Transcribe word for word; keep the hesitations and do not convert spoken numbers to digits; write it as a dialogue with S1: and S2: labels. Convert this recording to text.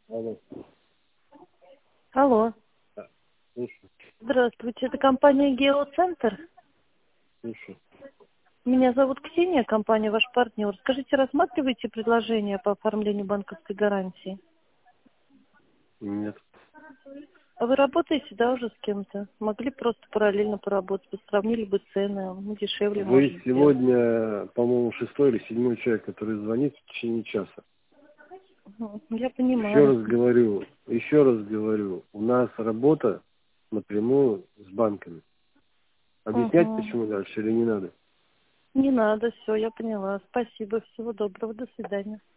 S1: Алло.
S2: Алло.
S1: Да, слушай,
S2: Здравствуйте, это компания Геоцентр.
S1: слушай.
S2: Меня зовут Ксения, компания ваш партнер. Скажите, рассматриваете предложение по оформлению банковской гарантии?
S1: Нет.
S2: А вы работаете, да, уже с кем-то? Могли просто параллельно поработать, бы сравнили бы цены, ну, дешевле может
S1: Вы
S2: сделать.
S1: сегодня, по-моему, шестой или седьмой человек, который звонит в течение часа.
S2: Ну, я
S1: Еще
S2: понимаю.
S1: раз говорю, еще раз говорю, у нас работа напрямую с банками. Объяснять,
S2: Угу.
S1: почему дальше или не надо?
S2: Не надо, все, я поняла. Спасибо, всего доброго, до свидания.